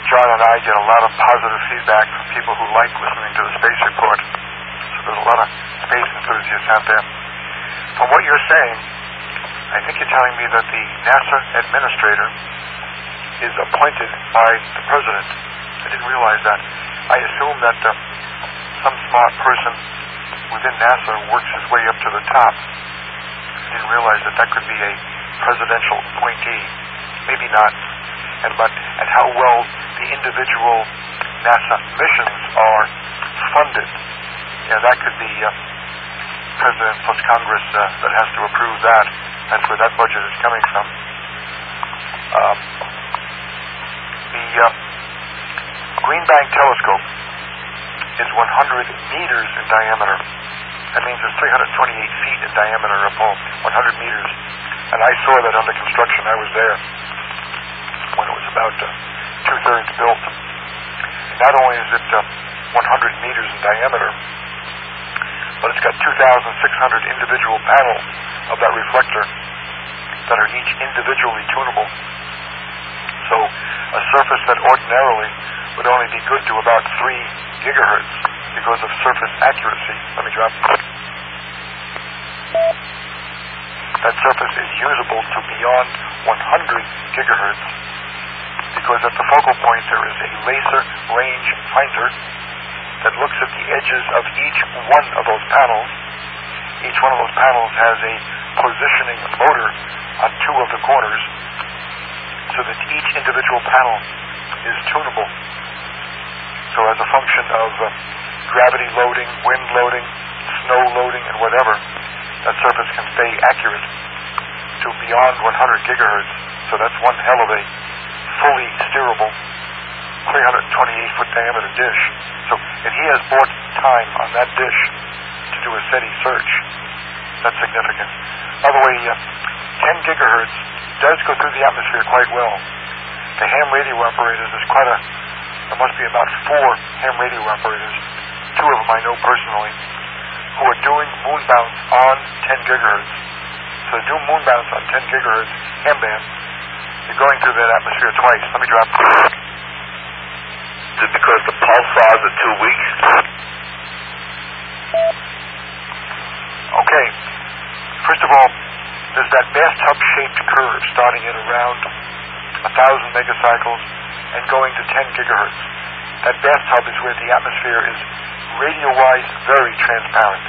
John and I get a lot of positive feedback from people who like listening to the Space Report. So there's a lot of space enthusiasts out there. From what you're saying, I think you're telling me that the NASA administrator is appointed by the president. I didn't realize that. I assume that some smart person within NASA works his way up to the top. I didn't realize that could be a presidential appointee. Maybe not. And how well the individual NASA missions are funded. Yeah, that could be President plus Congress that has to approve that. That's where that budget is coming from. The Green Bank telescope is 100 meters in diameter. That means it's 328 feet in diameter, a pole, 100 meters. And I saw that under construction. I was there when it was about two-thirds built. Not only is it 100 meters in diameter, but it's got 2,600 individual panels of that reflector that are each individually tunable. So a surface that ordinarily would only be good to about 3 gigahertz because of surface accuracy. Let me drop. That surface is usable to beyond 100 gigahertz because at the focal point there is a laser range finder that looks at the edges of each one of those panels. Each one of those panels has a positioning motor on 2 of the corners so that each individual panel is tunable. So as a function of gravity loading, wind loading, snow loading, and whatever, that surface can stay accurate to beyond 100 gigahertz. So that's one hell of a fully steerable 328-foot diameter dish. So if he has bought time on that dish to do a SETI search, that's significant. By the way, 10 gigahertz does go through the atmosphere quite well. The ham radio operators, there must be about 4 ham radio operators, 2 of them I know personally, who are doing moon bounce on 10 gigahertz. So they do moon bounce on 10 gigahertz ham band. You're going through that atmosphere twice. Let me drop. Is it because the pulsars are too weak? Okay. First of all, there's that bathtub-shaped curve starting at around 1,000 megacycles and going to 10 gigahertz. That bathtub is where the atmosphere is radio-wise very transparent.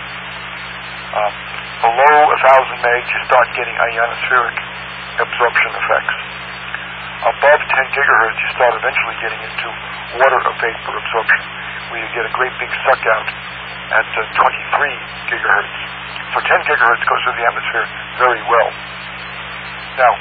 Below 1,000 megs, you start getting ionospheric absorption effects. Above 10 gigahertz, you start eventually getting into water vapor absorption, where you get a great big suck out at 23 gigahertz. So 10 gigahertz goes through the atmosphere very well. Now,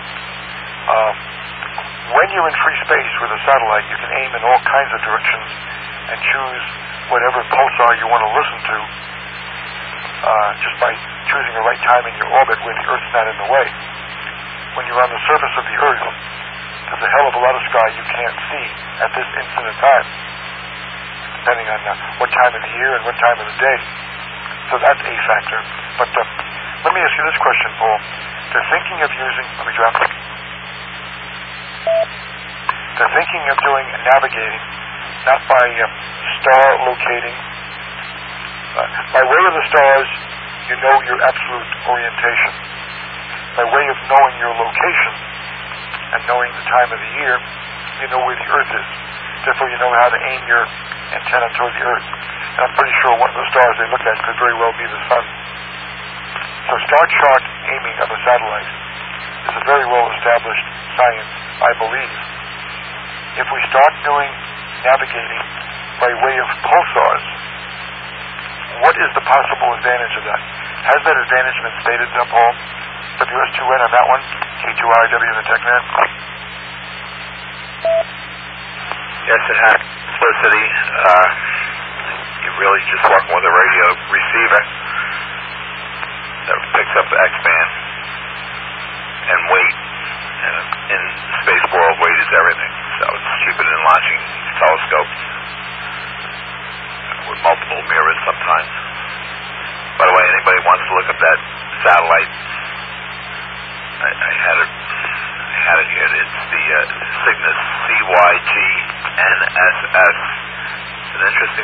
when you're in free space with a satellite, you can aim in all kinds of directions and choose whatever pulsar you want to listen to just by choosing the right time in your orbit where the Earth's not in the way. When you're on the surface of the Earth, there's a hell of a lot of sky you can't see at this instant in time, depending on what time of the year and what time of the day. So that's a factor. But let me ask you this question, Paul. They're thinking of using, let me drop it. They're thinking of doing navigating, not by star locating. By way of the stars, you know your absolute orientation. By way of knowing your location and knowing the time of the year, you know where the Earth is. Therefore, you know how to aim your antenna toward the Earth. And I'm pretty sure one of the stars they look at could very well be the sun. So star chart aiming of a satellite is a very well-established science, I believe. If we start doing navigating by way of pulsars, what is the possible advantage of that? Has that advantage been stated, Paul? WS2N on that one? K2RW in the TechNet? Yes, it has simplicity. You're really just working with a radio receiver that picks up the X-band and weight. And in the space world, weight is everything. So it's cheaper than launching telescopes with multiple mirrors sometimes. By the way, anybody wants to look up that satellite, I had it here. It's the Cygnus CYGN NSS. An interesting,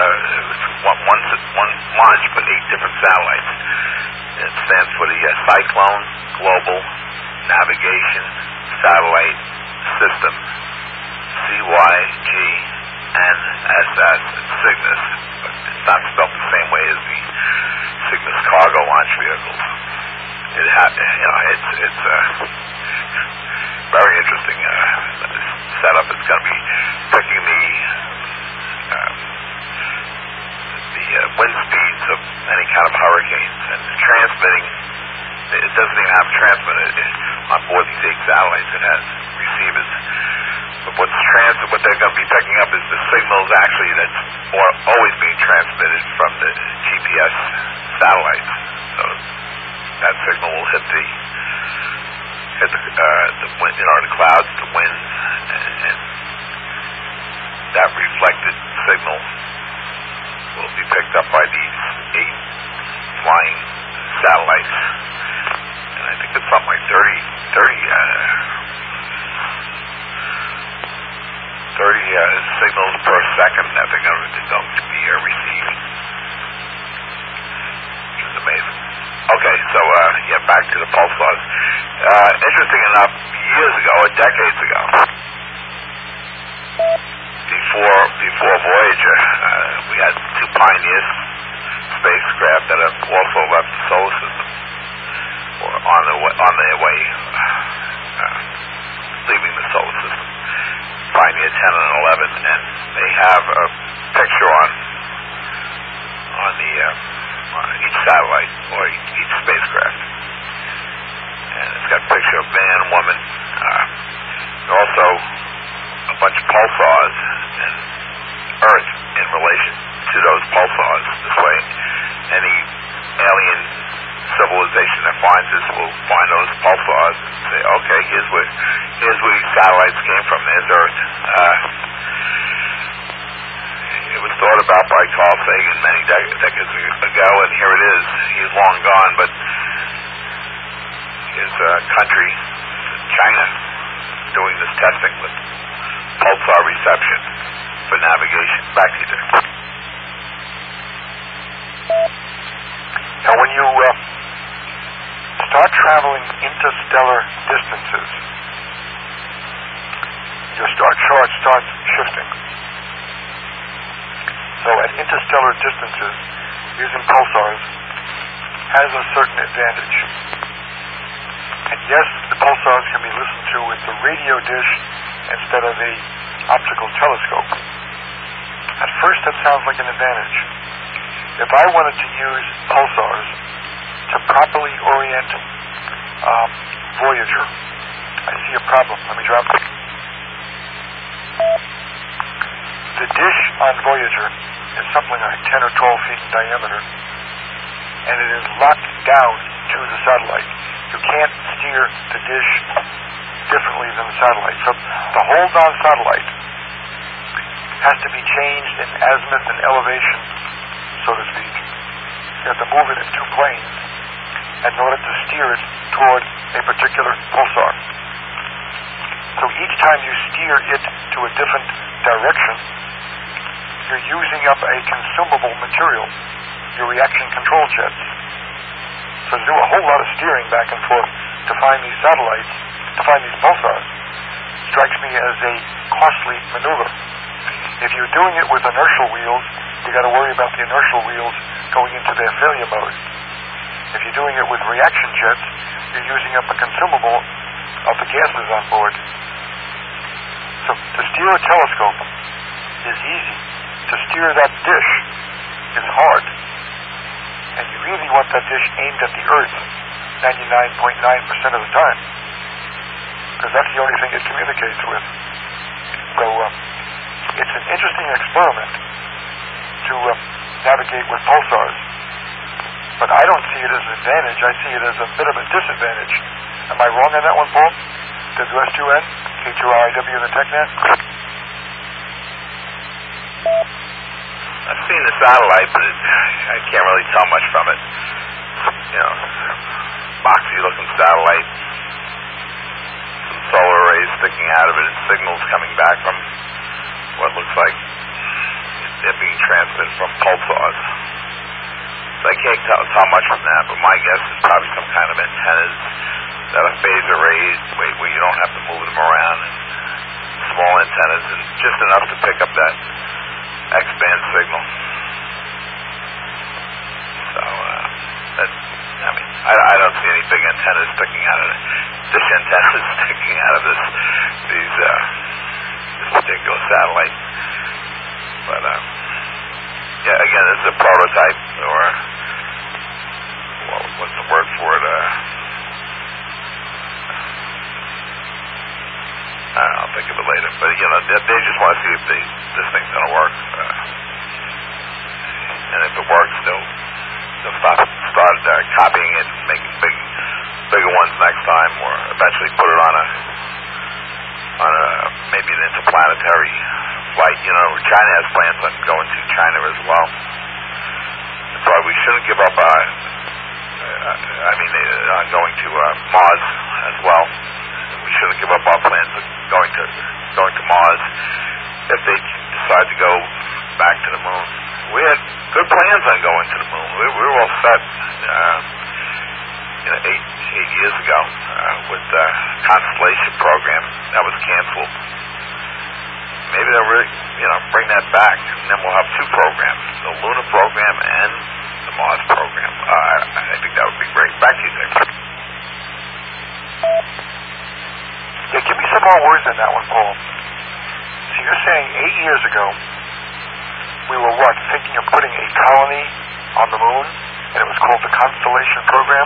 one launch, but 8 different satellites. It stands for the Cyclone Global Navigation Satellite System, CYGNSS. It's Cygnus, but it's not spelled the same way as the Cygnus cargo launch vehicles. It's very interesting setup. It's going to be picking the wind speeds of any kind of hurricanes and transmitting. It doesn't even have a transmitter on board these 8 satellites. It has receivers. But what they're going to be picking up is the signals actually that's always being transmitted from the GPS satellites. So that signal will hit the wind, the clouds, the winds, and that reflected signal will be picked up by these 8 flying satellites. And I think it's something like 30 signals per second that they're going to be receiving, which is amazing. Okay, so back to the pulsars. Interesting enough, years ago, or decades ago, before Voyager, we had 2 Pioneer spacecraft that have also left the solar system, or on their way leaving the solar system. Pioneer 10 and 11, and they have a picture on the each satellite or each spacecraft, and it's got a picture of man, woman, also a bunch of pulsars and Earth in relation to those pulsars. This way, any alien civilization that finds this will find those pulsars and say, okay, here's where these satellites came from. There's Earth. It was thought about by Carl Sagan many decades ago, and here it is. He's long gone, but his country, China, doing this testing with pulsar reception for navigation. Back to you there. Now, when you start traveling interstellar distances, your star chart starts shifting. So at interstellar distances, using pulsars has a certain advantage. And yes, the pulsars can be listened to with the radio dish instead of a optical telescope. At first, that sounds like an advantage. If I wanted to use pulsars to properly orient Voyager, I see a problem. Let me drop it. The dish on Voyager is something like 10 or 12 feet in diameter, and it is locked down to the satellite. You can't steer the dish differently than the satellite. So the whole non-satellite has to be changed in azimuth and elevation, so to speak. You have to move it in 2 planes in order to steer it toward a particular pulsar. So each time you steer it to a different direction, you're using up a consumable material, your reaction control jets. So to do a whole lot of steering back and forth to find these satellites, to find these pulsars, strikes me as a costly maneuver. If you're doing it with inertial wheels, you got to worry about the inertial wheels going into their failure mode. If you're doing it with reaction jets, you're using up a consumable of the gases on board. So to steer a telescope is easy. To steer that dish is hard. And you really want that dish aimed at the Earth 99.9% of the time, because that's the only thing it communicates with. So it's an interesting experiment to navigate with pulsars. But I don't see it as an advantage. I see it as a bit of a disadvantage. Am I wrong on that one, Paul? WS2N, K2RIW in the TechNet? I've seen the satellite, but I can't really tell much from it. Boxy-looking satellite, some solar arrays sticking out of it, and signals coming back from what looks like they're being transmitted from pulsars. So I can't tell much from that, but my guess is probably some kind of antennas that are phase arrays where you don't have to move them around, and small antennas, and just enough to pick up that X-band signal. So, I don't see any big antennas sticking out of it. Dish antennas sticking out of this particular satellite. But yeah, again, this is a prototype, or what's the word for it? I'll think of it later. But they just want to see if this thing's going to work. And if it works, they'll start copying it and making bigger ones next time, or eventually put it on a maybe an interplanetary flight. China has plans on going to China as well. So we shouldn't give up on going to Mars as well. We shouldn't give up our plans of going to Mars if they decide to go back to the moon. We had good plans on going to the moon. We were all set 8 years ago with the Constellation program that was canceled. Maybe they'll really bring that back, and then we'll have two programs, the lunar program and the Mars program. I think that would be great. Back to you, Dick. Yeah, give me some more words on that one, Paul. So you're saying 8 years ago, we were thinking of putting a colony on the moon, and it was called the Constellation program.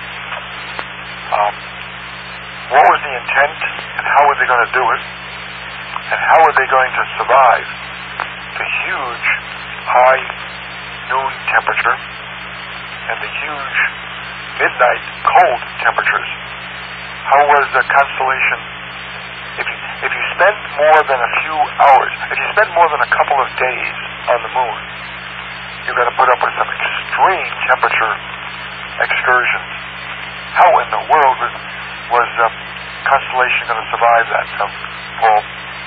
What was the intent, and how were they going to do it, and how were they going to survive the huge high noon temperature and the huge midnight cold temperatures? How was the Constellation? If you spend more than a few hours, if you spend more than a couple of days on the moon, you're going to put up with some extreme temperature excursions. How in the world was Constellation going to survive that, Paul?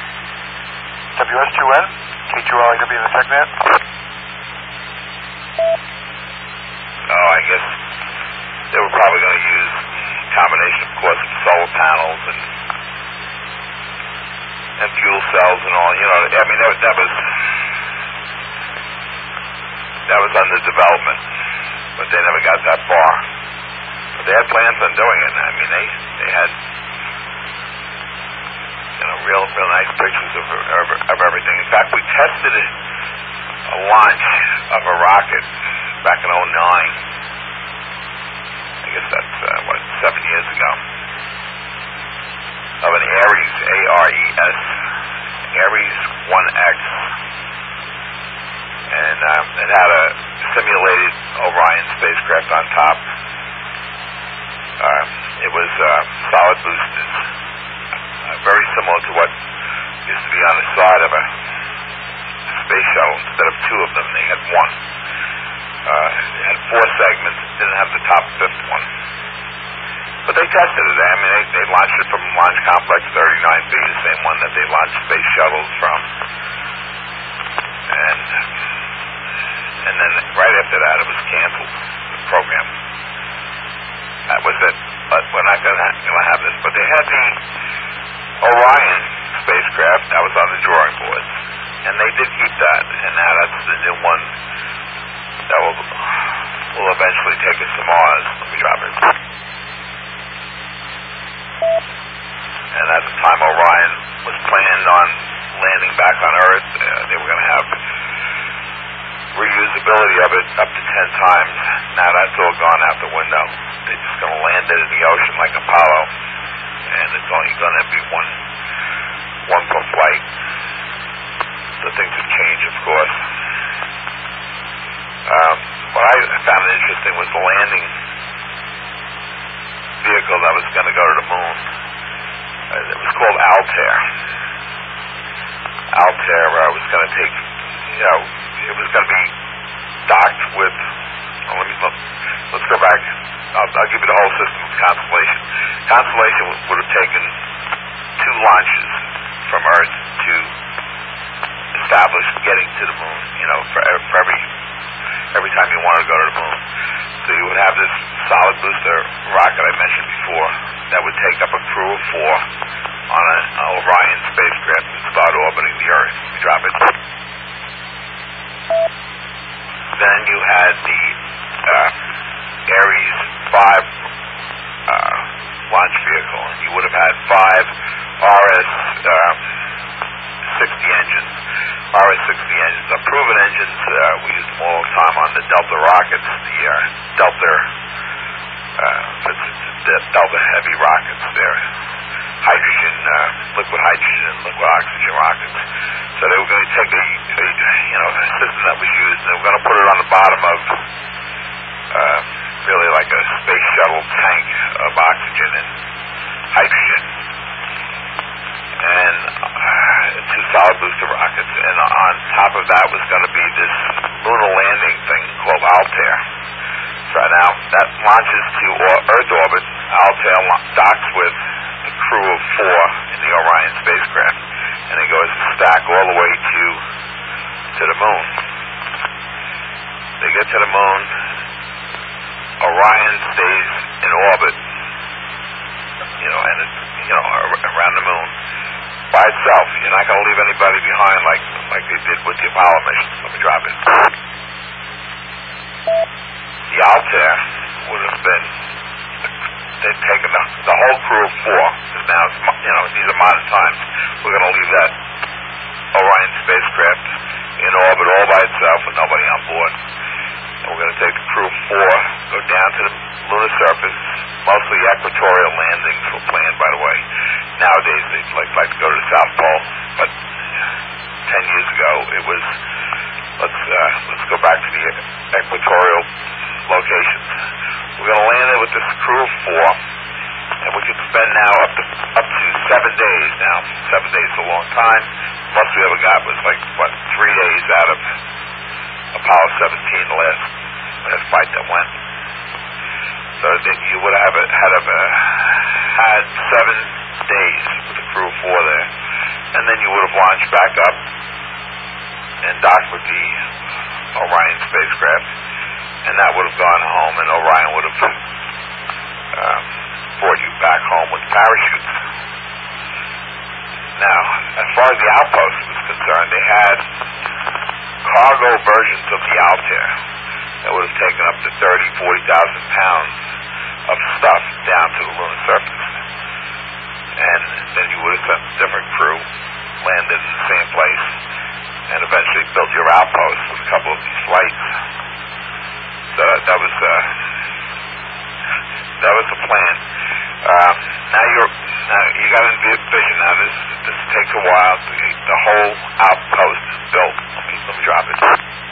WS2N, K2LIW in the TechNet. Oh, I guess they were probably going to use a combination, of course, of solar panels and fuel cells and all. That was under development, but they never got that far. But they had plans on doing it. They had real nice pictures of everything. In fact, we tested a launch of a rocket back in 2009. I guess that's 7 years ago. Of an Ares, ARES, Ares 1X, and it had a simulated Orion spacecraft on top. It was solid boosters, very similar to what used to be on the side of a space shuttle. Instead of two of them, they had one. It had 4 segments, didn't have the top 5th one. But they tested it. They launched it from Launch Complex 39B, the same one that they launched space shuttles from. And then right after that, it was canceled, the program. That was it. But we're not going to have this. But they had the Orion spacecraft that was on the drawing boards, and they did keep that. And now that's the new one that will eventually take us to Mars. Let me drop it. And at the time Orion was planned on landing back on Earth, they were going to have reusability of it up to 10 times. Now that's all gone out the window. They're just going to land it in the ocean like Apollo, and it's only going to be one per flight. So things have changed, of course. What I found interesting was the landing vehicle that was going to go to the moon. It was called Altair. Altair was going to take, it was going to be docked with, let's go back. I'll give you the whole system of Constellation. Constellation would have taken 2 launches from Earth to establish getting to the moon, for every time you want to go to the moon. So you would have this solid booster rocket I mentioned before that would take up a crew of 4 on an Orion spacecraft and start orbiting the Earth. We drop it. Then you had the Ares 5 launch vehicle, and you would have had 5 RS-60 engines. RS-60 engines are proven engines. We use them all the time on the Delta rockets, the Delta Heavy rockets. They're hydrogen, liquid hydrogen and liquid oxygen rockets. So they were going to take a system that was used, and they were going to put it on the bottom of really like a space shuttle tank of oxygen and hydrogen, and 2 solid booster rockets. And on top of that was going to be this lunar landing thing called Altair. So now that launches to Earth orbit. Altair docks with a crew of 4 in the Orion spacecraft, and it goes to stack all the way to the moon. They get to the moon. Orion stays in orbit, and it's, around the moon by itself. You're not going to leave anybody behind like they did with the Apollo mission. Let me drop it. The Altair would have been, they've taken the whole crew of 4, because now it's, these are modern times. We're going to leave that Orion spacecraft in orbit all by itself with nobody on board. And we're going to take the crew of 4, go down to the lunar surface. Mostly equatorial landings were planned, by the way. Nowadays, they'd like to go to the South Pole, but 10 years ago, it was, let's go back to the equatorial locations. We're going to land there with this crew of 4, and we could spend now up to 7 days now. 7 days is a long time. Most we ever got was 3 days out of Apollo 17, the last flight that went. So that you would have had 7 days with the crew of 4 there, and then you would have launched back up and docked with the Orion spacecraft, and that would have gone home, and Orion would have brought you back home with parachutes. Now, as far as the outpost was concerned, they had cargo versions of the Altair that would have taken up to 30,000, 40,000 pounds of stuff down to the lunar surface. And then you would have sent a different crew, landed in the same place, and eventually built your outpost with a couple of these flights. So that was the plan. Now you got to envision now. This takes a while. The whole outpost is built. Let me drop it.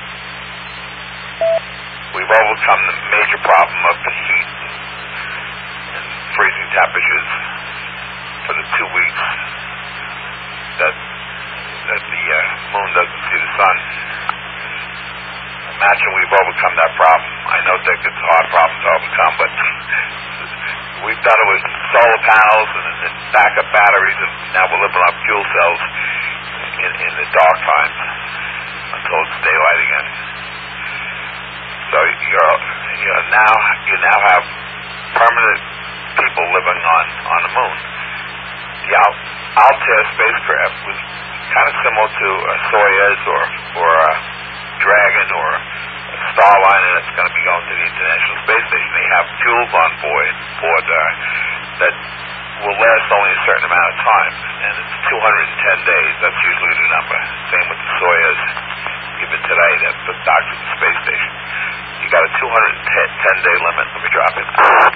We've overcome the major problem of the heat and freezing temperatures for the 2 weeks that the moon doesn't see the sun. Imagine we've overcome that problem. I know that it's a hard problem to overcome, but we've done it with solar panels and backup batteries, and now we're living on fuel cells in the dark times until it's daylight again. So you now have permanent people living on the moon. The Altair spacecraft was kind of similar to a Soyuz or a Dragon or a Starliner that's going to be going to the International Space Station. They have fuels on board that will last only a certain amount of time, and it's 210 days. That's usually the number. Same with the Soyuz, even today, that docks at the space station. You got a 210-day limit. Let me drop it.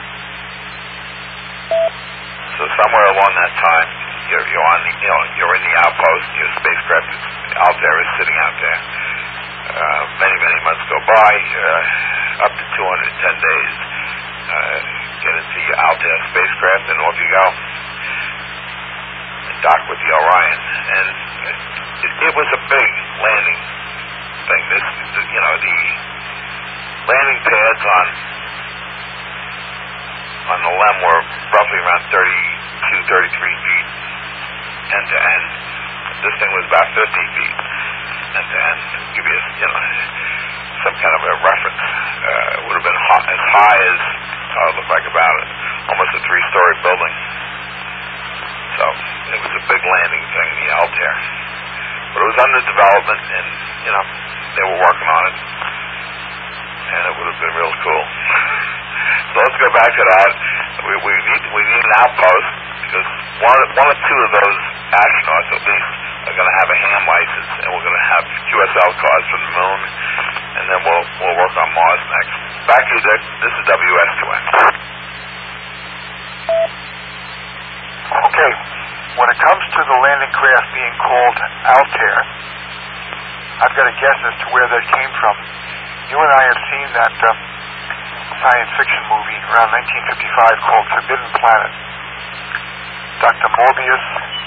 So somewhere along that time, you're in the outpost. Your spacecraft, Altair, is sitting out there. Many months go by, up to 210 days. Get into your Altair spacecraft, and off you go. And dock with the Orion. And it was a big landing thing. The landing pads on the LEM were roughly around 32, 33 feet end to end. This thing was about 50 feet. and give you, some kind of a reference. It would have been as high as, it looked like about almost a 3-story building. So it was a big landing thing, the Altair. But it was under development, and, they were working on it. And it would have been real cool. So let's go back to that. We need an outpost, because one or two of those astronauts, at least, are going to have a ham license, and we're going to have QSL cards from the moon, and then we'll work on Mars next. Back to you, Dick. This is WS2N. Okay. When it comes to the landing craft being called Altair, I've got a guess as to where that came from. You and I have seen that science fiction movie around 1955 called Forbidden Planet. Dr. Morbius,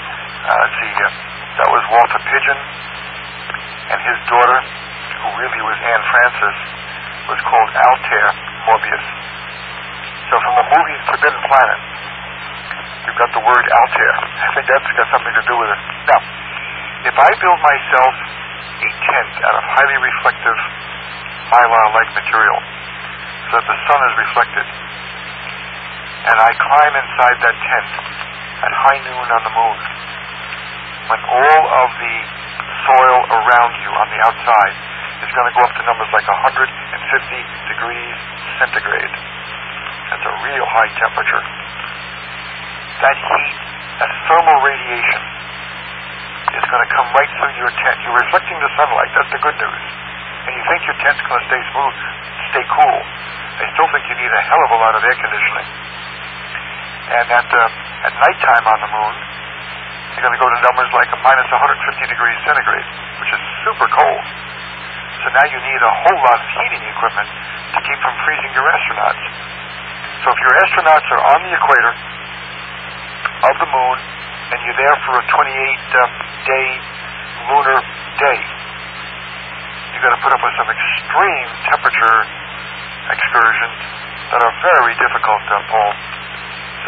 that was Walter Pidgeon, and his daughter, who really was Anne Francis, was called Altair Morbius. So from the movie Forbidden Planet, you've got the word Altair. I think that's got something to do with it. Now, if I build myself a tent out of highly reflective mylar-like material so that the sun is reflected, and I climb inside that tent at high noon on the moon, when all of the soil around you on the outside is going to go up to numbers like 150 degrees centigrade. That's a real high temperature. That heat, that thermal radiation, is going to come right through your tent. You're reflecting the sunlight. That's the good news. And you think your tent's going to stay smooth, stay cool. I still think you need a hell of a lot of air conditioning. And at nighttime on the moon, you're going to go to numbers like a minus 150 degrees centigrade, which is super cold. So now you need a whole lot of heating equipment to keep from freezing your astronauts. So if your astronauts are on the equator of the moon, and you're there for a 28-day lunar day, you've got to put up with some extreme temperature excursions that are very difficult, Paul. So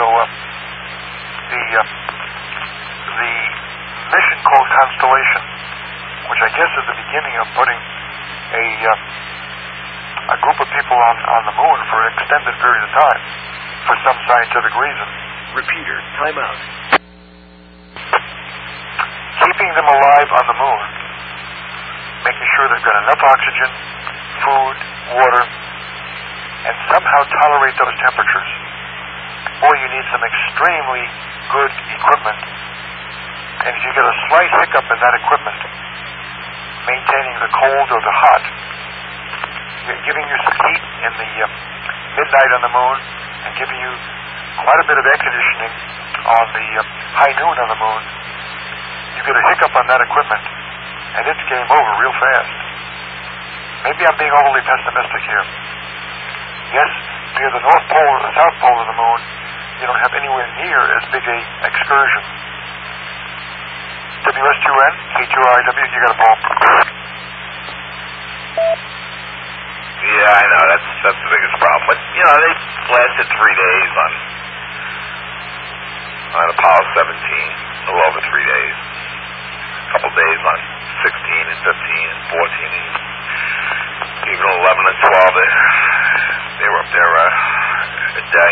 the mission called Constellation, which I guess is the beginning of putting a group of people on the moon for an extended period of time for some scientific reason. Repeater, time out. Keeping them alive on the moon, making sure they've got enough oxygen, food, water, and somehow tolerate those temperatures. Or you need some extremely good equipment. And if you get a slight hiccup in that equipment, maintaining the cold or the hot, giving you some heat in the midnight on the moon, and giving you quite a bit of air conditioning on the high noon on the moon, you get a hiccup on that equipment, and it's game over real fast. Maybe I'm being overly pessimistic here. Yes, near the North Pole or the South Pole of the moon, you don't have anywhere near as big a excursion. WS2N, K2RIW, you got a ball. Yeah, I know, that's the biggest problem. But, they lasted 3 days on Apollo 17, a little over 3 days. A couple days on 16 and 15 and 14 and even 11 and 12. They were up there a day.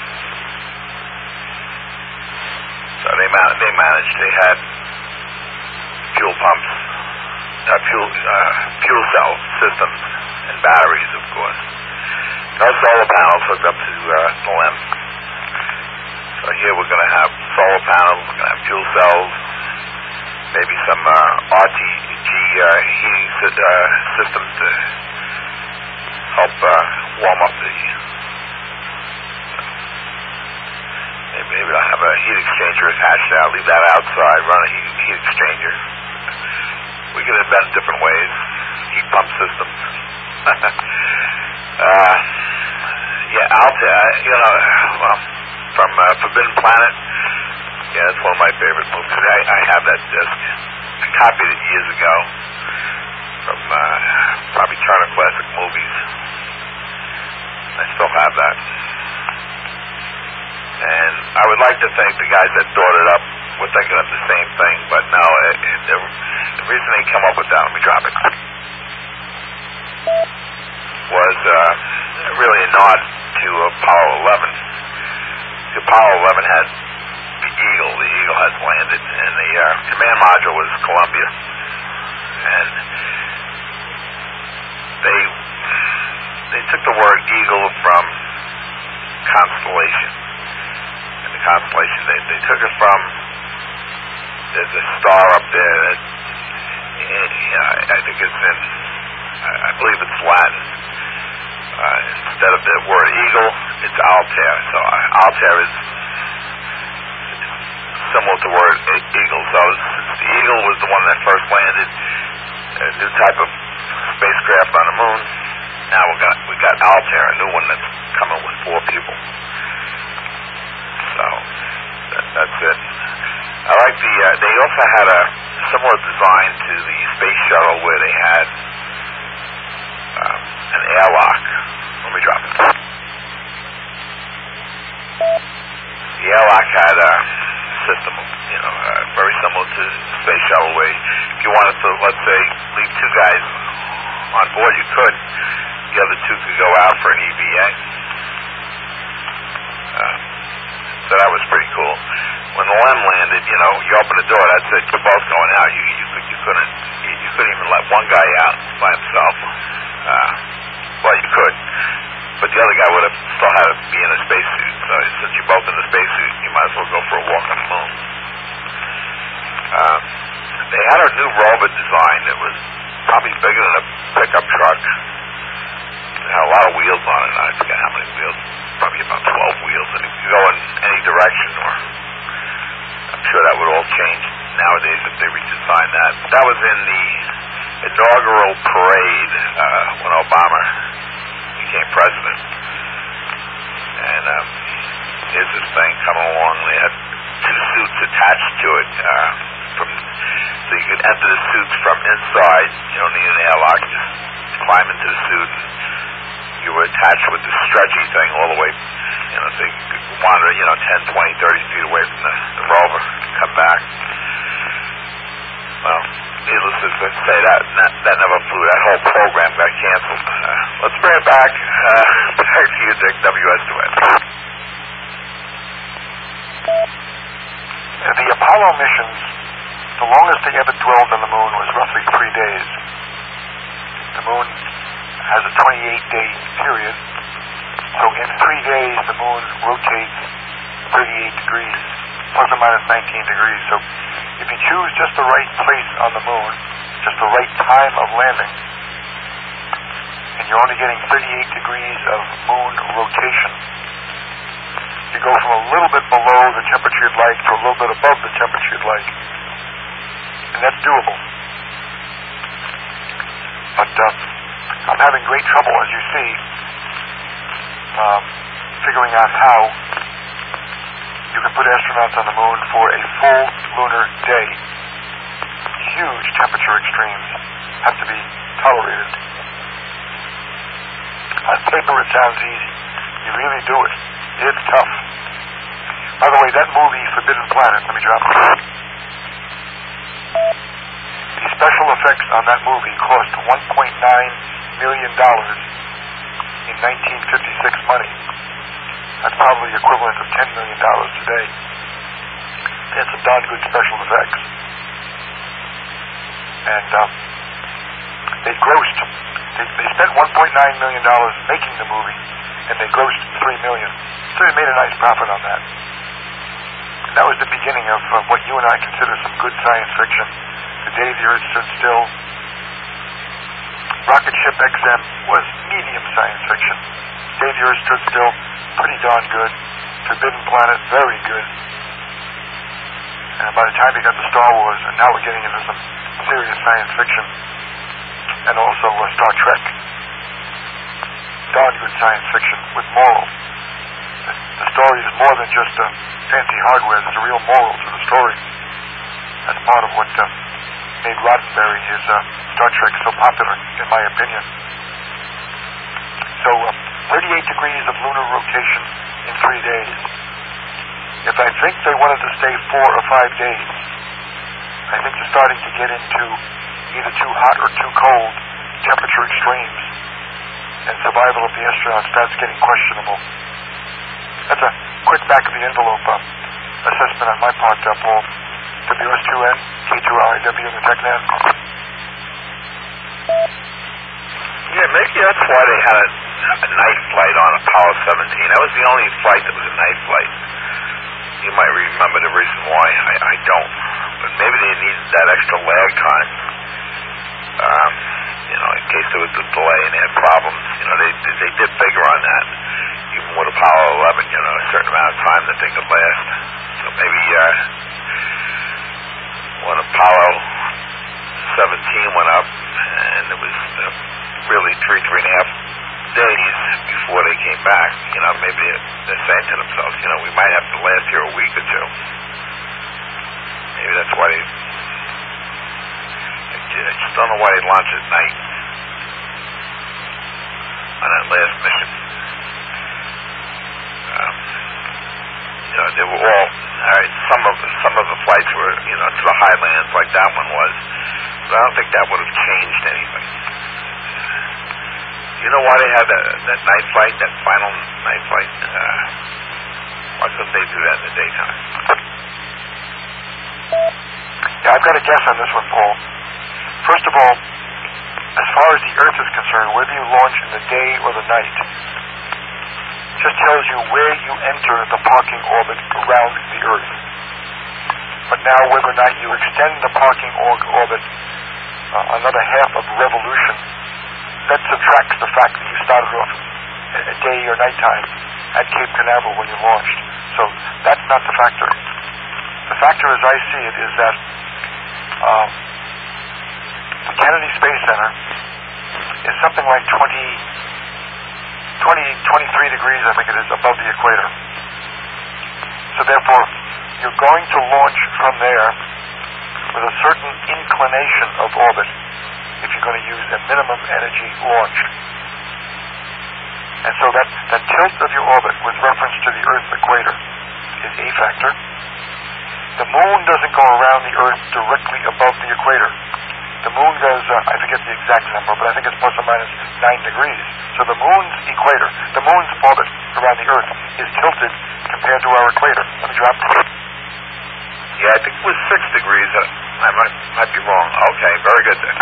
So they managed. They had fuel pumps, fuel cell systems, and batteries, of course. No solar panels hooked up to the LEM. So here we're going to have solar panels, we're going to have fuel cells, maybe some RTG heating systems to help warm up the... Maybe I'll have a heat exchanger attached to that, leave that outside, run a heat exchanger. We can invent different ways, heat pump systems. Altair, from Forbidden Planet, it's one of my favorite movies. I have that disc. I copied it years ago from probably Turner Classic Movies. I still have that. And I would like to thank the guys that thought it up we're thinking of the same thing, but no, the reason they come up with that, let me drop it, was really a nod to Apollo 11. Apollo 11 had the Eagle. The Eagle has landed, and the command module was Columbia. And they took the word Eagle from constellation. And the constellation, they took it from, there's a star up there that, I think it's in, I believe it's Latin. Instead of the word eagle, it's Altair. So Altair is similar to the word eagle. So since the Eagle was the one that first landed, a new type of spacecraft on the moon, now we got Altair, a new one that's coming with 4 people. So that's it. I like they also had a similar design to the space shuttle where they had an airlock. Let me drop it. The airlock had a system, very similar to the space shuttle where if you wanted to, let's say, leave 2 guys on board, you could. The other 2 could go out for an EVA. So that was pretty cool. When the LEM landed, you open the door, that's it, you're both going out. You couldn't even let one guy out by himself. Well, you could, but the other guy would have still had to be in a spacesuit. So since you're both in a spacesuit, you might as well go for a walk on the moon. They had a new rover design that was probably bigger than a pickup truck. It had a lot of wheels on it. I forget how many wheels. Probably about 12 wheels, and it could go in any direction. Or I'm sure that would all change nowadays if they redesign that. That was in the inaugural parade when Obama became president. And here's this thing coming along. They had 2 suits attached to it, so you could enter the suits from inside. You don't need an airlock. Just climb into the suit. And you were attached with the stretchy thing all the way, so you could wander, 10, 20, 30 feet away from the rover and come back. Well, needless to say, that never flew. That whole program got canceled. Let's bring it back. Back to you, Dick, WS2N. The Apollo missions, the longest they ever dwelled on the moon was roughly 3 days. The moon has a 28-day period, so in 3 days the moon rotates 38 degrees, plus or minus 19 degrees. So if you choose just the right place on the moon, just the right time of landing, and you're only getting 38 degrees of moon rotation, you go from a little bit below the temperature you'd like to a little bit above the temperature you'd like. And that's doable. But I'm having great trouble, as you see, figuring out how you can put astronauts on the moon for a full lunar day. Huge temperature extremes have to be tolerated. On paper, it sounds easy. You really do it. It's tough. By the way, that movie, Forbidden Planet, let me drop it. The special effects on that movie cost $1.9 million in 1956 money. That's probably equivalent of $10 million today. That's some darn good special effects. And they grossed, they spent $1.9 million making the movie, and they grossed $3 million. So they made a nice profit on that. And that was the beginning of what you and I consider some good science fiction. The Day the Earth Stood Still. Rocket Ship XM was medium science fiction. Day the Earth Stood Still, pretty darn good. Forbidden Planet, very good. And by the time you got to Star Wars, and now we're getting into some serious science fiction, and also Star Trek. Darn good science fiction with moral. The story is more than just fancy hardware. There's a real moral to the story. That's part of what made Roddenberry's Star Trek so popular, in my opinion. So 38 degrees of lunar rotation in 3 days. If I think they wanted to stay 4 or 5 days, I think you're starting to get into either too hot or too cold temperature extremes, and survival of the astronaut starts getting questionable. That's a quick back-of-the-envelope assessment on my part, Paul. WS2N, K2RIW in the TechNet. Yeah, maybe that's why they had a night flight on Apollo 17. That was the only flight that was a night flight. You might remember the reason why. I don't. But maybe they needed that extra lag time. In case there was a delay and they had problems. They did figure on that. Even with Apollo 11, a certain amount of time that they could last. So maybe when Apollo 17 went up, and it was really 3.5 days before they came back, maybe they're saying to themselves, we might have to last here a week or two. Maybe that's why I just don't know why they launched at night on that last mission. They were all right. Some of the flights were, to the highlands, like that one was, but I don't think that would have changed anything. You know why they had that night flight, that final night flight? Why couldn't they do that in the daytime? Yeah, I've got a guess on this one, Paul. First of all, as far as the Earth is concerned, whether you launch in the day or the night just tells you where you enter the parking orbit around the Earth. But now, whether or not you extend the parking orbit another half of a revolution, that subtracts the fact that you started off at day or nighttime at Cape Canaveral when you launched. So that's not the factor. The factor, as I see it, is that the Kennedy Space Center is something like 23 degrees, I think it is, above the equator. So therefore, you're going to launch from there with a certain inclination of orbit if you're going to use a minimum energy launch. And so that tilt of your orbit with reference to the Earth's equator is a factor. The moon doesn't go around the Earth directly above the equator. The moon goes, I forget the exact number, but I think it's plus or minus 9 degrees. So the moon's equator, the moon's orbit around the Earth is tilted compared to our equator. Let me drop it. Yeah, I think it was 6 degrees. I might be wrong. Okay, very good there.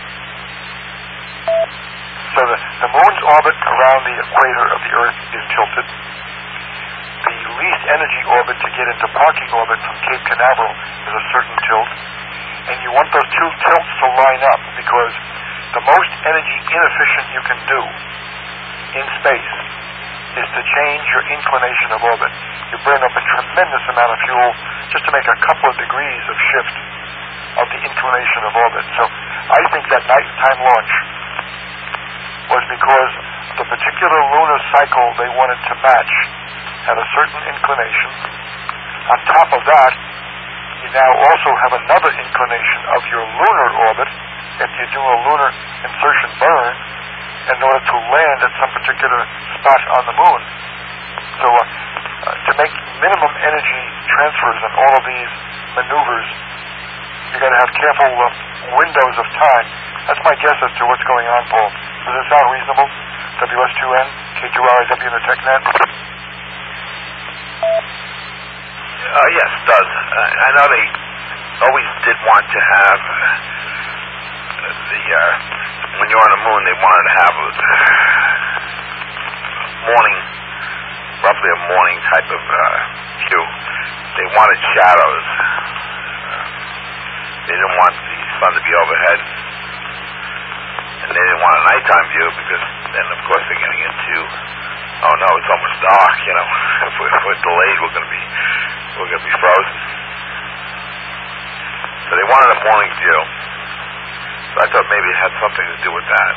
So the moon's orbit around the equator of the Earth is tilted. The least energy orbit to get into parking orbit from Cape Canaveral is a certain tilt. And you want those two tilts to line up because the most energy inefficient you can do in space is to change your inclination of orbit. You burn up a tremendous amount of fuel just to make a couple of degrees of shift of the inclination of orbit. So I think that nighttime launch was because the particular lunar cycle they wanted to match had a certain inclination. On top of that, you now also have another inclination of your lunar orbit if you do a lunar insertion burn in order to land at some particular spot on the moon. So to make minimum energy transfers and all of these maneuvers, you've got to have careful windows of time. That's my guess as to what's going on, Paul. Does this sound reasonable? WS2N, K2RIW in the TechNet? Yes, it does. I know they always did want to have when you're on the moon, they wanted to have a morning, roughly a morning type of view. They wanted shadows. They didn't want the sun to be overhead. And they didn't want a nighttime view because then, of course, they're getting into, oh no, it's almost dark, If we're delayed, we're going to be frozen. So they wanted a morning view. So I thought maybe it had something to do with that.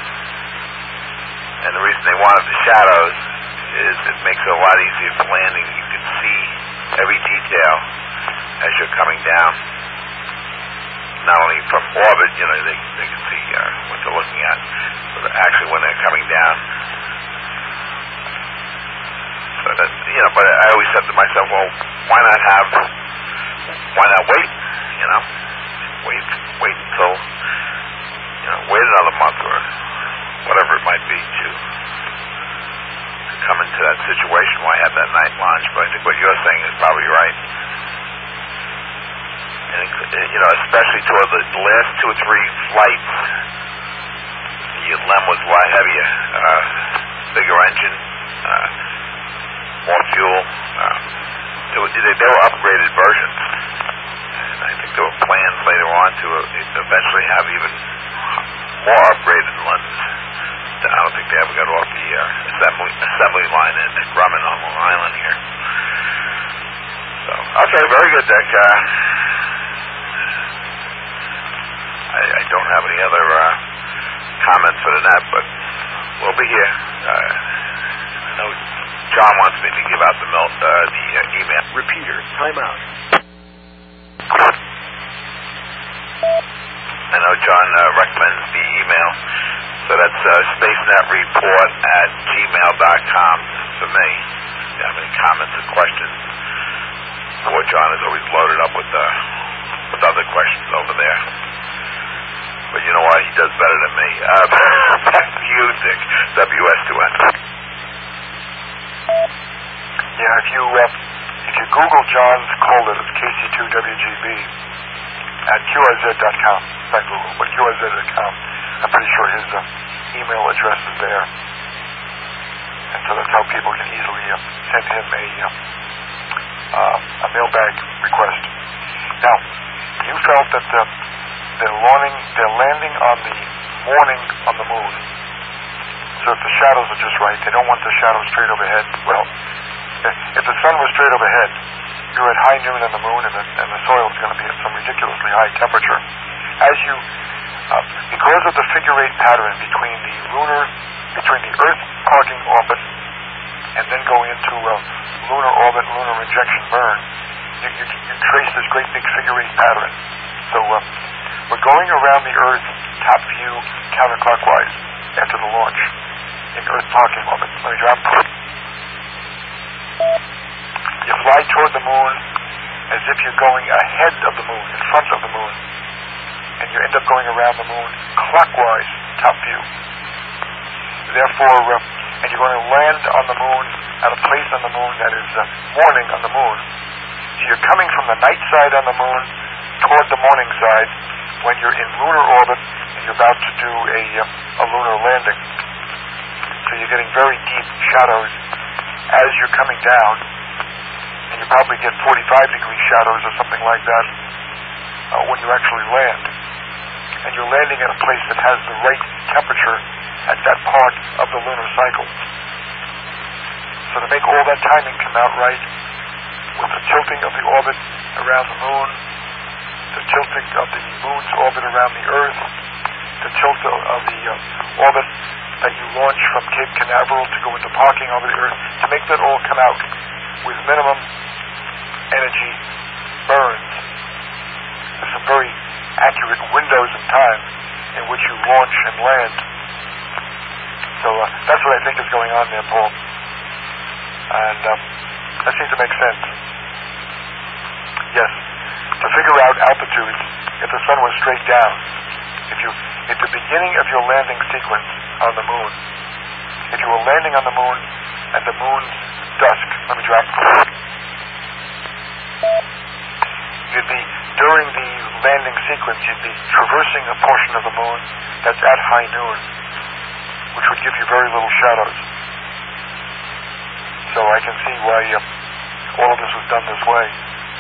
And the reason they wanted the shadows is it makes it a lot easier for landing. You can see every detail as you're coming down. Not only from orbit, they can see what they're looking at, but actually when they're coming down. So but I always said to myself, well, why not wait? Wait until, wait another month or whatever it might be to come into that situation where I have that night launch. But I think what you're saying is probably right. And, especially toward the last 2 or 3 flights, the LEM was a lot heavier, bigger engine, more fuel. They were upgraded versions. And I think there were plans later on to eventually have even more upgraded lenses. I don't think they ever got off the assembly line at Grumman on Long Island here. So, okay, very good, Dick. I don't have any other comments for the net, but we'll be here. I know John wants me to give out the email. Repeater, timeout. I know John recommends the email, so that's spacenetreport@gmail.com for me. If you have any comments or questions, poor John is always loaded up with other questions over there. But you know what? He does better than me. Back to you, Dick. WS2N. Yeah, if you Google John's call it KC2WGB at QRZ.com, not Google, but QRZ.com, I'm pretty sure his email address is there. And so that's how people can easily send him a mailbag request. Now, you felt that they're landing on the morning on the moon. So if the shadows are just right, they don't want the shadows straight overhead. Well, if the sun was straight overhead, you're at high noon on the moon, and the soil is going to be at some ridiculously high temperature. Because of the figure-8 pattern between the Earth parking orbit and then going into lunar orbit, lunar injection burn, you trace this great big figure-8 pattern. So we're going around the Earth top view counterclockwise after the launch in Earth parking orbit. Let me drop. You fly toward the moon as if you're going ahead of the moon, in front of the moon, and you end up going around the moon clockwise, top view. Therefore, and you're going to land on the moon at a place on the moon that is morning on the moon. So you're coming from the night side on the moon toward the morning side when you're in lunar orbit and you're about to do a lunar landing. So you're getting very deep shadows as you're coming down, and you probably get 45-degree shadows or something like that when you actually land. And you're landing at a place that has the right temperature at that part of the lunar cycle. So to make all that timing come out right, with the tilting of the orbit around the moon, the tilting of the moon's orbit around the Earth, the tilt of the orbit that you launch from Cape Canaveral to go into parking over the Earth, to make that all come out with minimum energy burns. There's some very accurate windows in time in which you launch and land. So that's what I think is going on there, Paul. And that seems to make sense. Yes, to figure out altitudes, if the sun was straight down, if the beginning of your landing sequence on the moon, if you were landing on the moon at the moon's dusk, let me drop. You'd be, during the landing sequence, you'd be traversing a portion of the moon that's at high noon, which would give you very little shadows. So I can see why all of this was done this way.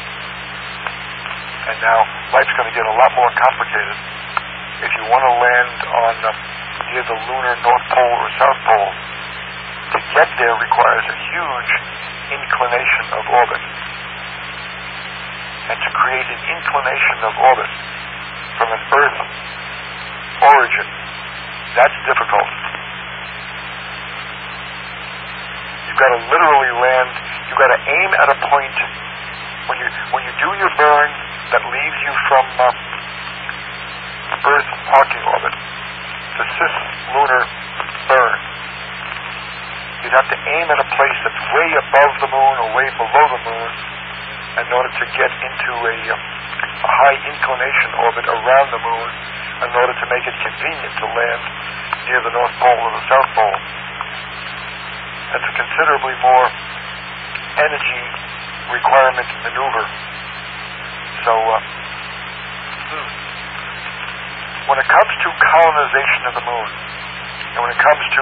And now life's going to get a lot more complicated. If you want to land on near the lunar North Pole or South Pole, to get there requires a huge inclination of orbit. And to create an inclination of orbit from an Earth origin, that's difficult. You've got to literally land, you've got to aim at a point, when you do your burn that leaves you from Earth parking orbit, the cislunar burn, you'd have to aim at a place that's way above the moon or way below the moon in order to get into a high inclination orbit around the moon in order to make it convenient to land near the North Pole or the South Pole. That's a considerably more energy requirement maneuver. So when it comes to colonization of the moon, and when it comes to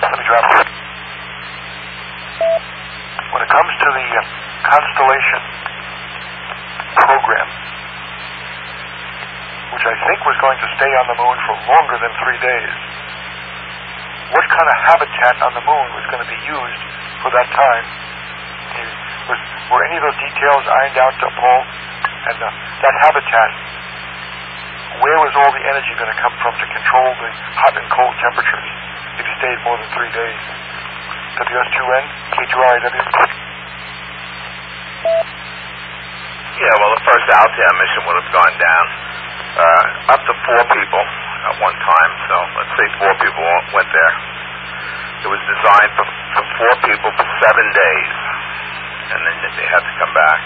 when it comes to the constellation program, which I think was going to stay on the moon for longer than 3 days, what kind of habitat on the moon was going to be used for that time? Were any of those details ironed out, Paul? And that habitat, where was all the energy going to come from to control the hot and cold temperatures if you stayed more than 3 days? WS2N, K2RIW. Yeah, well, the first Altair mission would have gone down up to 4 people at one time. So let's say 4 people went there. It was designed for 4 people for 7 days, and then they had to come back.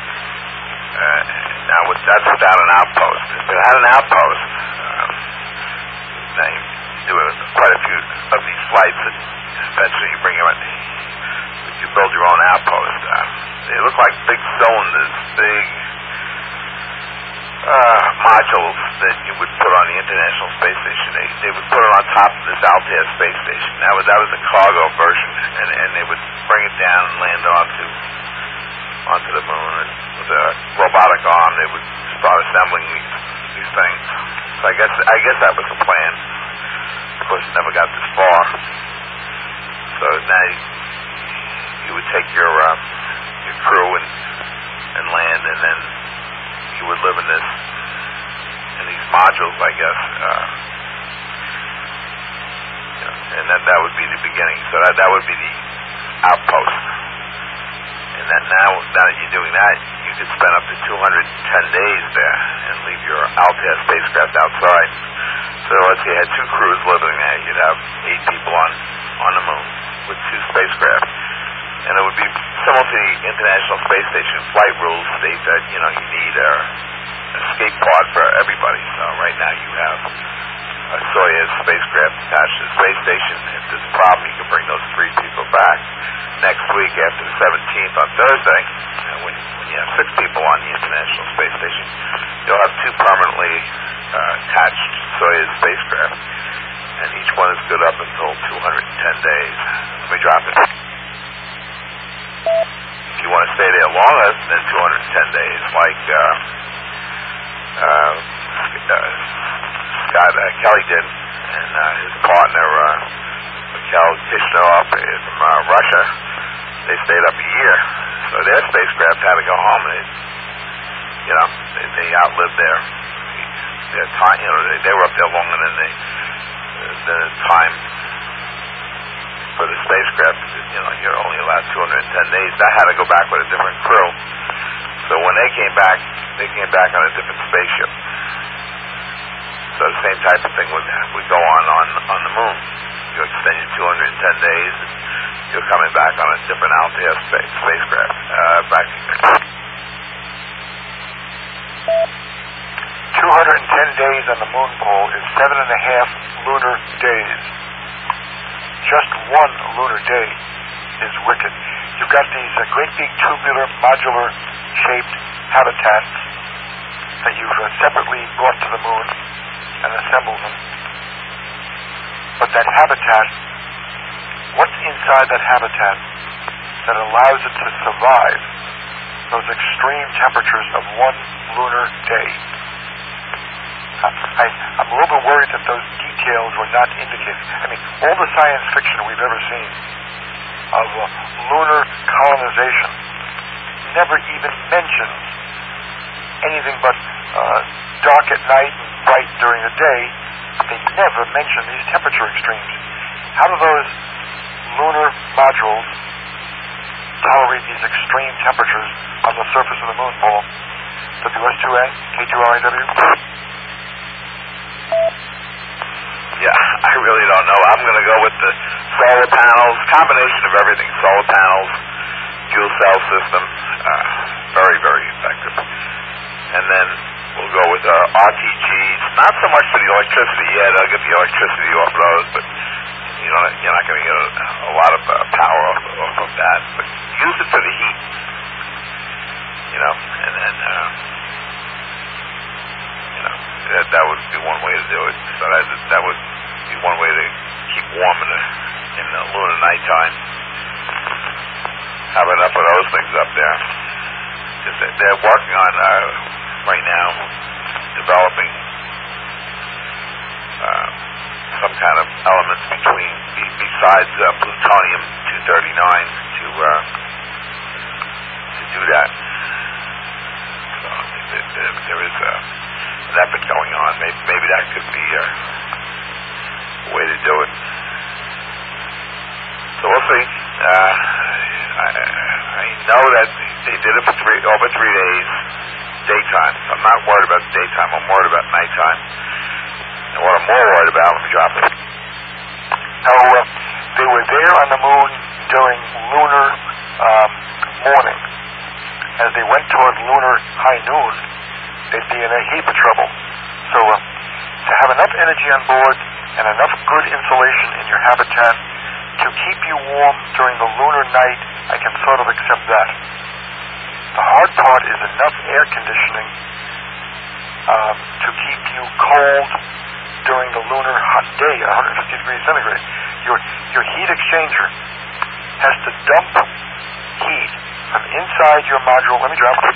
Now, that's without an outpost. If it had an outpost, now you do quite a few of these flights, and eventually you bring them in. You build your own outpost. They look like big cylinders, big modules that you would put on the International Space Station. They would put it on top of this Altair space station. That was the cargo version, and they would bring it down and land onto the moon, and with a robotic arm they would start assembling these things. So I guess that was the plan. Of course, it never got this far. So now you would take your crew and land, and then you would live in these modules, I guess. And that would be the beginning. So that would be the outpost. And then now that you're doing that, you could spend up to 210 days there and leave your Altair spacecraft outside. So let's say you had 2 crews living there, you'd have 8 people on the moon with 2 spacecraft. And it would be similar to the International Space Station flight rules state that, you need a escape pod for everybody. So right now you have a Soyuz spacecraft attached to the space station. If there's a problem, you can bring those 3 people back. Next week, after the 17th, on Thursday, when you have 6 people on the International Space Station, you'll have 2 permanently attached Soyuz spacecraft, and each one is good up until 210 days. Let me drop it. If you want to stay there longer than 210 days, like Scott Kelly did, and his partner Mikhail Kishnov from Russia, they stayed up a year. So their spacecraft had to go home. They outlived their time. They were up there longer than the time for the spacecraft. You're only allowed 210 days. That had to go back with a different crew. So when they came back on a different spaceship. So the same type of thing would go on the moon. You extend your 210 days, and you're coming back on a different Altair spacecraft. Back to 210 days on the moon pole is 7.5 lunar days. Just 1 lunar day is wicked. You've got these great big tubular, modular shaped habitats that you've separately brought to the moon and assembled them. But that habitat, what's inside that habitat that allows it to survive those extreme temperatures of 1 lunar day? I'm a little bit worried that those details were not indicated. I mean, all the science fiction we've ever seen of lunar colonization never even mentions anything but dark at night and bright during the day. They never mention these temperature extremes. How do those lunar modules tolerate these extreme temperatures on the surface of the moon, Paul? WS2N, K2RIW? Yeah, I really don't don't know. I'm going to go with the solar panels, combination of everything. Solar panels, fuel cell system, very, very effective. And then we'll go with RTGs, not so much for the electricity. Yeah, they'll get the electricity off of those, but you're not going to get a lot of power off of that. But use it for the heat, and then, that would be one way to do it. So that would be one way to keep warm in the lunar nighttime. Have enough of those things up there. They're working on right now developing some kind of elements besides plutonium 239 to do that. So there is an effort going on. Maybe that could be a way to do it. So we'll see. I know that they did it for over 3 days, daytime. So I'm not worried about daytime. I'm worried about nighttime. And what I'm more worried about, let me drop it. Now, they were there on the moon during lunar morning. As they went toward lunar high noon, they'd be in a heap of trouble. So to have enough energy on board and enough good insulation in your habitat to keep you warm during the lunar night, I can sort of accept that. The hard part is enough air conditioning to keep you cold during the lunar hot day, 150 degrees centigrade. Your heat exchanger has to dump heat from inside your module. Let me drop it.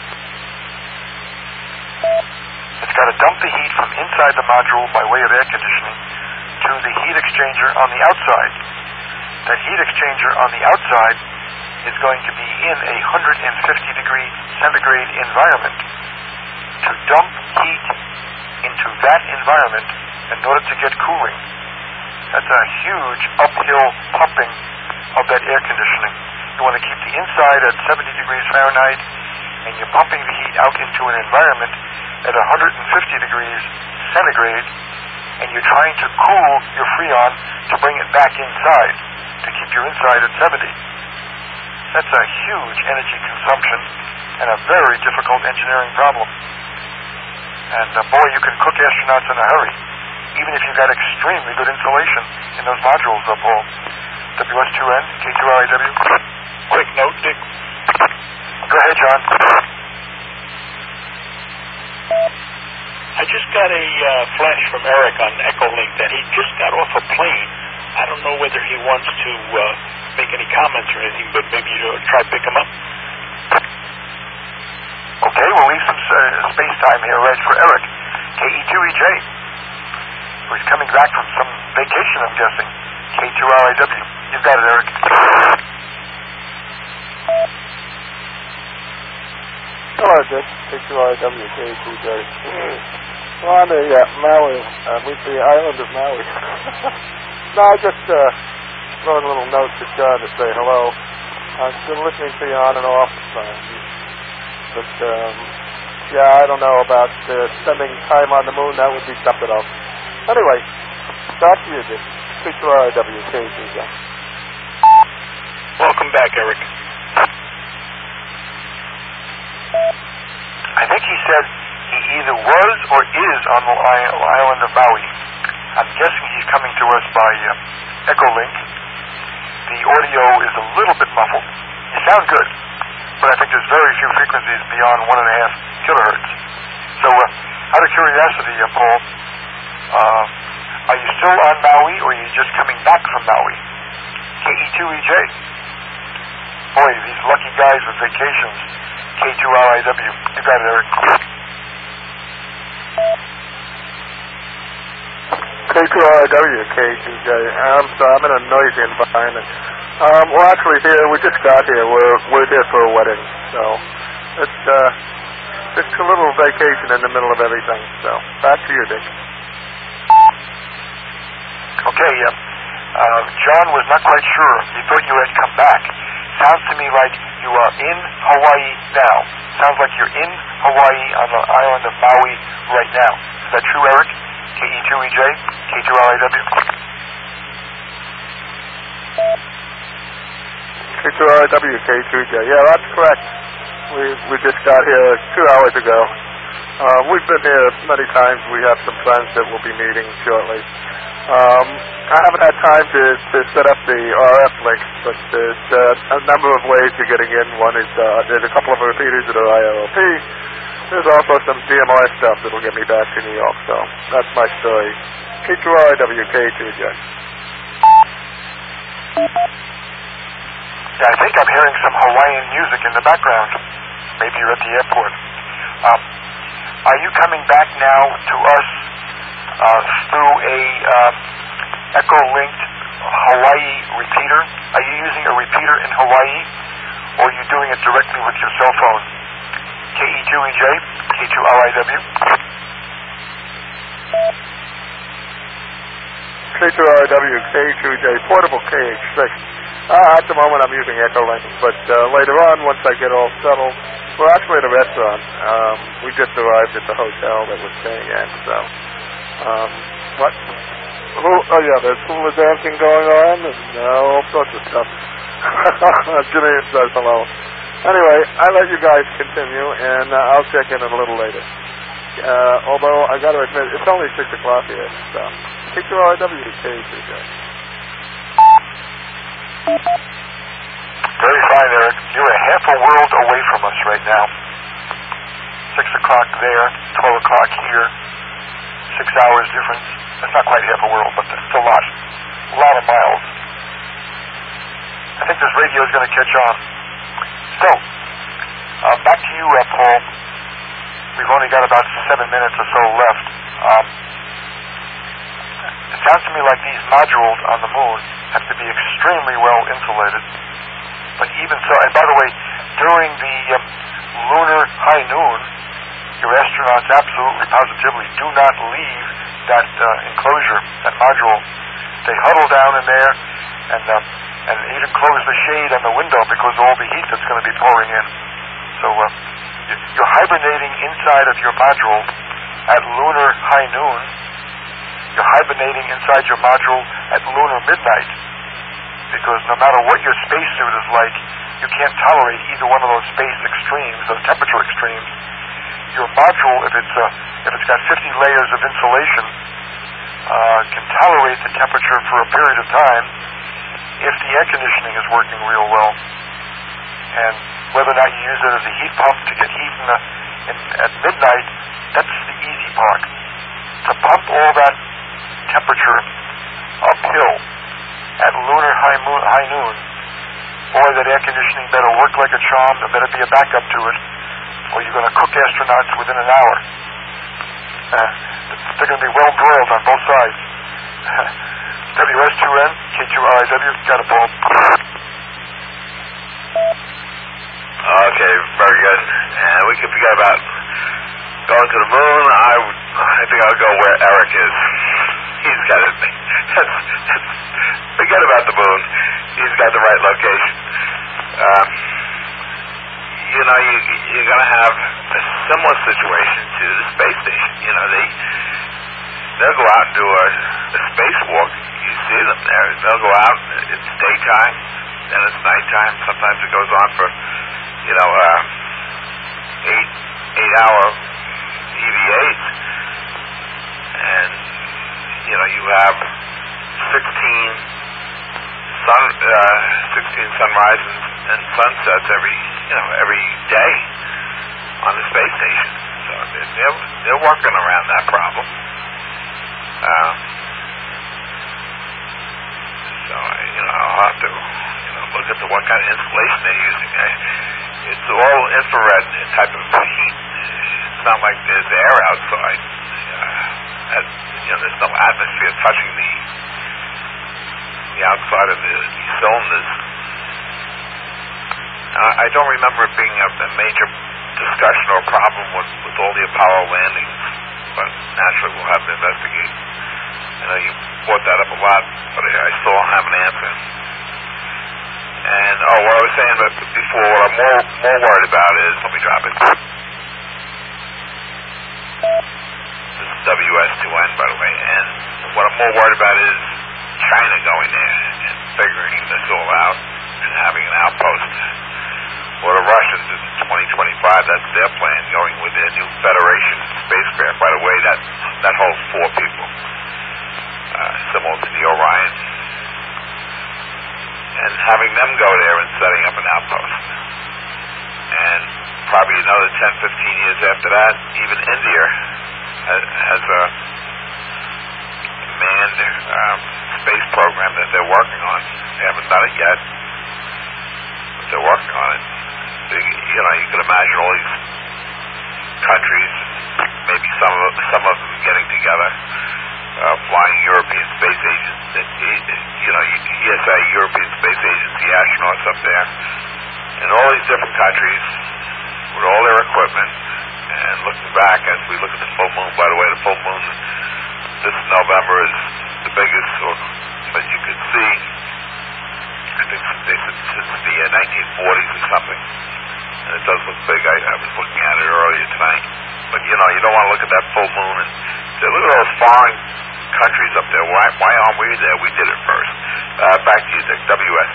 It's got to dump the heat from inside the module by way of air conditioning to the heat exchanger on the outside. That heat exchanger on the outside is going to be in a 150 degree centigrade environment. To dump heat into that environment in order to get cooling, that's a huge uphill pumping of that air conditioning. You want to keep the inside at 70 degrees Fahrenheit, and you're pumping the heat out into an environment at 150 degrees centigrade, and you're trying to cool your Freon to bring it back inside, to keep your inside at 70. That's a huge energy consumption and a very difficult engineering problem. And boy, you can cook astronauts in a hurry, even if you've got extremely good insulation in those modules, Paul. WS2N, K2RIW. Quick note, Dick. Go ahead, John. I just got a flash from Eric on Echolink that he just got off a plane. I don't know whether he wants to make any comments or anything, but maybe you'll try to pick him up. Okay, we'll leave some space time here right for Eric. KE2EJ. He's coming back from some vacation, I'm guessing. K2RIW. You've got it, Eric. Hello, Dick. K2RIW, KE2EJ. We're on the Maui, the island of Maui. No, I just wrote a little note to John to say hello. I've been listening to you on and off. But, yeah, I don't know about spending time on the moon. That would be something else. Anyway, back to you, Dick. K2RIW, KE2EJ. Welcome back, Eric. I think he said he either was or is on the island of Maui. I'm guessing he's coming to us by Echolink. The audio is a little bit muffled. You sound good, but I think there's very few frequencies beyond 1.5 kilohertz. So, out of curiosity, Paul, are you still on Maui, or are you just coming back from Maui? KE2EJ. Boy, these lucky guys with vacations. K2RIW. You got it, Eric. K2RIW, KE2EJ. I'm sorry, I'm in a noisy environment. Well, actually, here we just got here. We're here for a wedding, so it's a little vacation in the middle of everything. So back to you, Dick. Okay. John was not quite sure. He thought you had come back. Sounds to me like you are in Hawaii now. Sounds like you're in Hawaii on the island of Maui right now. Is that true, Eric? KE2EJ, K2RIW. K2RW, K2J. Yeah, that's correct. We just got here 2 hours ago. We've been here many times. We have some friends that will be meeting shortly. I haven't had time to set up the RF links, but there's a number of ways of getting in. One is there's a couple of repeaters that are IRLP. There's also some DMR stuff that will get me back to New York. So that's my story. K2RW, K2J. Yeah, I think I'm hearing some Hawaiian music in the background. Maybe you're at the airport. Are you coming back now to us through a Echo-linked Hawaii repeater? Are you using a repeater in Hawaii, or are you doing it directly with your cell phone? KE2EJ, K2RIW. K2RW, K2J, portable KH6. At the moment I'm using Echo-Link, but later on, once I get all settled, we're actually at a restaurant. We just arrived at the hotel that we're staying at, so... what? Oh yeah, there's hula dancing going on and all sorts of stuff. Jimmy says hello. Anyway, I let you guys continue, and I'll check in a little later. Although I got to admit, it's only 6 o'clock here. So, K2RW, K2J. Very fine, Eric. You're a half a world away from us right now. 6 o'clock there, 12 o'clock here. 6 hours difference. That's not quite half a world, but it's a lot. A lot of miles. I think this radio is going to catch on. So, back to you, Paul. We've only got about 7 minutes or so left. It sounds to me like these modules on the moon have to be extremely well insulated. But even so, and by the way, during the lunar high noon, your astronauts absolutely, positively do not leave that enclosure, that module. They huddle down in there and even close the shade on the window because of all the heat that's going to be pouring in. So you're hibernating inside of your module at lunar high noon. You're hibernating inside your module at lunar midnight because no matter what your spacesuit is like, you can't tolerate either one of those space extremes, those temperature extremes. Your module, if it's got 50 layers of insulation, can tolerate the temperature for a period of time if the air conditioning is working real well. And whether or not you use it as a heat pump to get heat at midnight, that's the easy part. To pump all that temperature uphill at lunar high noon, boy, that air conditioning better work like a charm. There better be a backup to it, or you're going to cook astronauts within an hour. They're going to be well broiled on both sides. WS2N, K2RIW, got a Paul. Okay, very good. And we can forget about going to the moon. I think I'll go where Eric is. He's got it. Forget about the moon. He's got the right location. You're going to have a similar situation to the space station. They'll go out and do a spacewalk. You see them there. They'll go out. It's daytime, then it's nighttime. Sometimes it goes on for 8-hour EVAs, and you have 16 sunrises and sunsets every day on the space station. So they're working around that problem. So I'll have to look at what kind of insulation they're using. It's all infrared type of heat. It's not like there's air outside. There's no atmosphere touching the outside of the cylinders. I don't remember it being a major discussion or problem with all the Apollo landings, but naturally we'll have to investigate. I know you brought that up a lot, but I still don't have an answer. And what I was saying before, what I'm more worried about is, let me drop it. This is WS2N, by the way, and what I'm more worried about is China going there. And figuring this all out and having an outpost. For the Russians in 2025, that's their plan, going with their new Federation spacecraft. By the way, that holds 4 people, similar to the Orion. And having them go there and setting up an outpost. And probably another 10, 15 years after that, even India has a manned space program that they're working on. They haven't done it yet, but they're working on it. You can imagine all these countries, maybe some of them getting together, flying European Space Agency, ESA, European Space Agency astronauts up there, in all these different countries with all their equipment, and looking back as we look at the full moon. By the way, the full moon this November is the biggest, but you can see, I think they said since the 1940s or something. And it does look big. I was looking at it earlier tonight. But, you don't want to look at that full moon and say, look at those foreign countries up there. Why aren't we there? We did it first. Back to you, Dick. WS.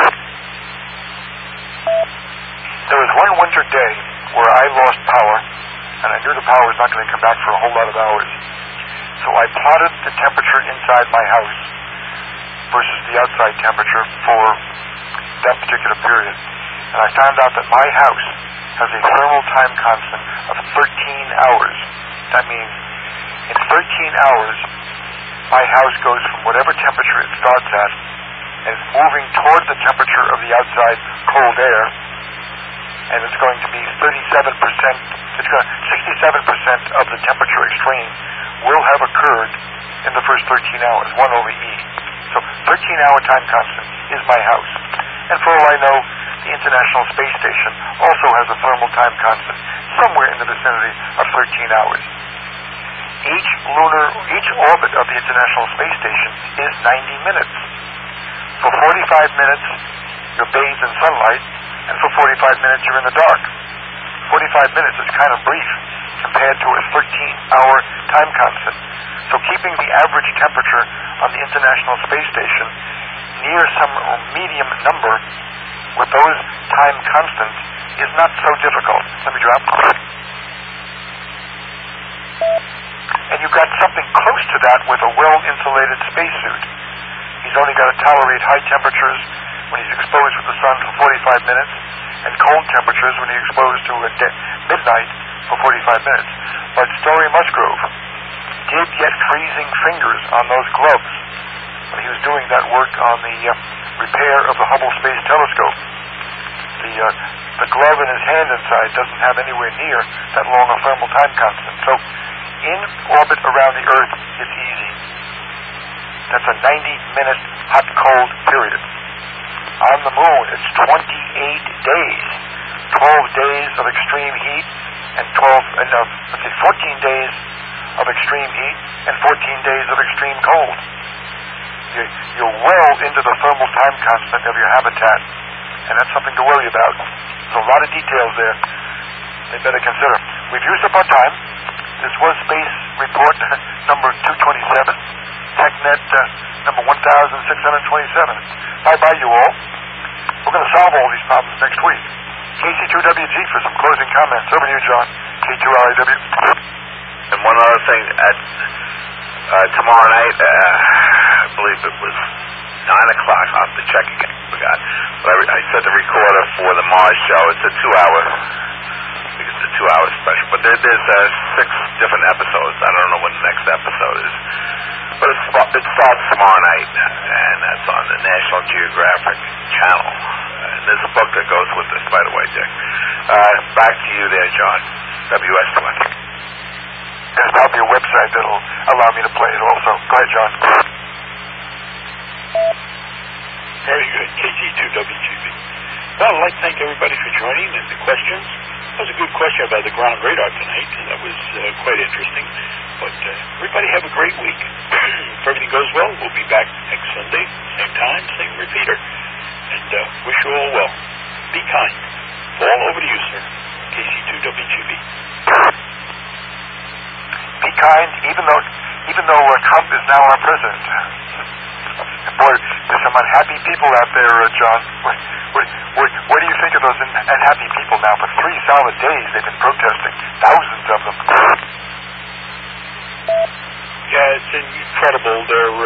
There was one winter day where I lost power, and I knew the power was not going to come back for a whole lot of hours. So I plotted the temperature inside my house versus the outside temperature for that particular period. And I found out that my house has a thermal time constant of 13 hours. That means in 13 hours, my house goes from whatever temperature it starts at, and it's moving toward the temperature of the outside cold air, and it's going to be 67% of the temperature extreme will have occurred in the first 13 hours, 1 over E. So 13-hour time constant is my house. And for all I know, the International Space Station also has a thermal time constant somewhere in the vicinity of 13 hours. Each orbit of the International Space Station is 90 minutes. For 45 minutes, you're bathed in sunlight, and for 45 minutes, you're in the dark. 45 minutes is kind of brief compared to a 13-hour time constant. So keeping the average temperature on the International Space Station near some medium number with those time constants is not so difficult. Let me drop. And you've got something close to that with a well-insulated spacesuit. He's only got to tolerate high temperatures when he's exposed to the sun for 45 minutes and cold temperatures when he's exposed to midnight for 45 minutes. But Story Musgrove did get freezing fingers on those gloves when he was doing that work on the repair of the Hubble Space Telescope. The glove in his hand inside doesn't have anywhere near that long a thermal time constant. So in orbit around the Earth, it's easy. That's a 90-minute hot-cold period. On the moon, it's 28 days. 12 days of extreme heat and 14 days of extreme heat and 14 days of extreme cold. You're well into the thermal time constant of your habitat, and that's something to worry about. There's a lot of details there they better consider. We've used up our time. This was Space Report number 227, TechNet number 1627. Bye-bye, you all. We're going to solve all these problems next week. KC2WG for some closing comments. Over to you, John. K2LAW. And one other thing, tomorrow night, I believe it was 9 o'clock. I'll have to check again. I forgot. But I set the recorder for the Mars show. It's a 2-hour. I think it's a 2-hour special. But there's 6 different episodes. I don't know when the next episode is. But it starts tomorrow night, and that's on the National Geographic Channel. And there's a book that goes with this, by the way, Dick. Back to you there, John. WS20. There's probably a website that'll allow me to play it also. Go ahead, John. Very good. KC2WGB. Well, I'd like to thank everybody for joining and the questions. That was a good question about the ground radar tonight. That was quite interesting. But everybody have a great week. If everything goes well, we'll be back next Sunday, same time, same repeater. And wish you all well. Be kind. All over to you, sir. KC2WGB. Be kind, even though Trump is now our president. Boy, There's some unhappy people out there, John. What do you think of those unhappy people now? For 3 solid days they've been protesting, thousands of them. Yeah, it's incredible. They're